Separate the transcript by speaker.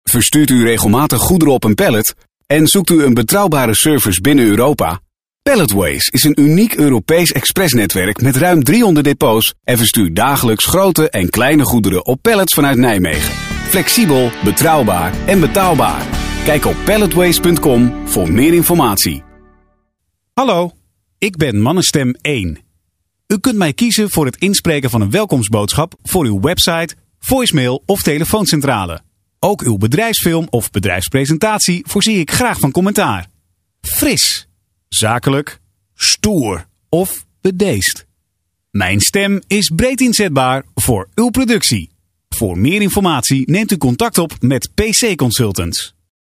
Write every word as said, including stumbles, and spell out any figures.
Speaker 1: Verstuurt u regelmatig goederen op een pallet? En zoekt u een betrouwbare service binnen Europa? Palletways is een uniek Europees expressnetwerk met ruim driehonderd depots en verstuurt dagelijks grote en kleine goederen op pallets vanuit Nijmegen. Flexibel, betrouwbaar en betaalbaar. Kijk op palletways punt com voor meer informatie.
Speaker 2: Hallo, ik ben Mannenstem één. U kunt mij kiezen voor het inspreken van een welkomstboodschap voor uw website, voicemail of telefooncentrale. Ook uw bedrijfsfilm of bedrijfspresentatie voorzie ik graag van commentaar. Fris, zakelijk, stoer of bedeesd. Mijn stem is breed inzetbaar voor uw productie. Voor meer informatie neemt u contact op met P C Consultants.